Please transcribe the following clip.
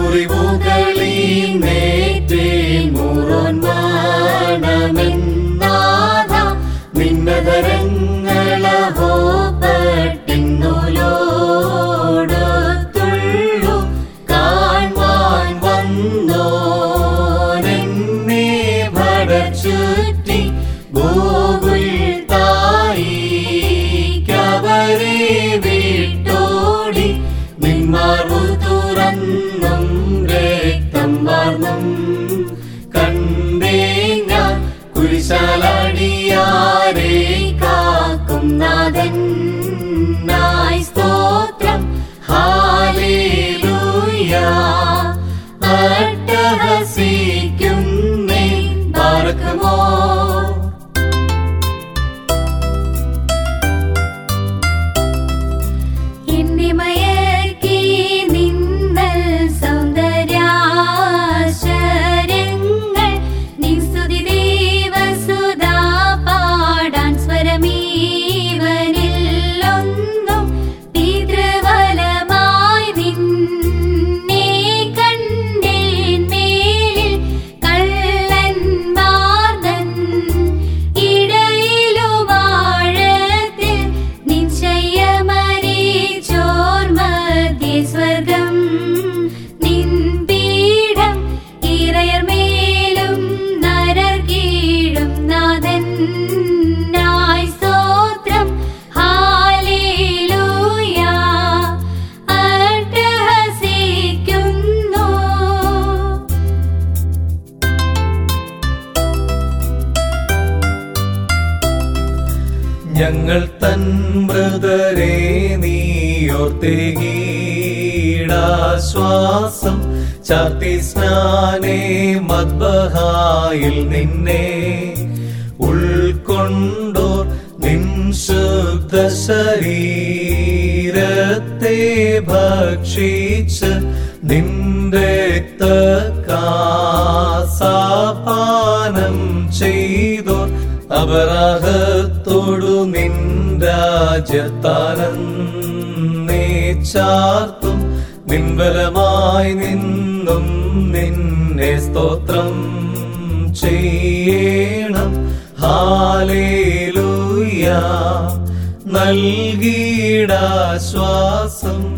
മുറിവുകളീന്നേറ്റേ മുറോൻ വാണമെന്നാഥ നിന്നതരങ്ങളഹോ പട്ടിന്നുലോടത്തുള്ളു കാൺവാൻ വന്നോനെന്നെ ഭടച്ചുറ്റി ഗോകുൽ തായിക്കവരെ വിട്ടോടി നിന്മാർവു തുറന്നും രക്തം വാർന്നും കണ്ടേ ഞാൻ കുരിശാലടിയാരെ കാക്കും നാഥൻ നായി സ്തോത്രം ഹല്ലേലൂയ അട്ടഹസിക്കുന്നേ ബാറക്കുമോ ഞങ്ങൾ തൻ മൃതരെ നീയോർത്തേകീടാശ്വാസം ചാർത്തി സ്നാനേ മദ്ബഹായിൽ നിന്നെ ഉൾക്കൊണ്ടോർ നിൻ ശുദ്ധ ശരീരത്തെ ഭക്ഷിച്ച് നിന്റെ രക്തപാനം ചെയ്തോർ അപരാധത്തോടു നിൻ രാജ്യത്താനന്നേ ചാർത്തും നിൻബലമായി നിന്നും നിന്നെ സ്തോത്രം ചെയ്യണം ഹല്ലേലൂയ നൽകിടാശ്വാസം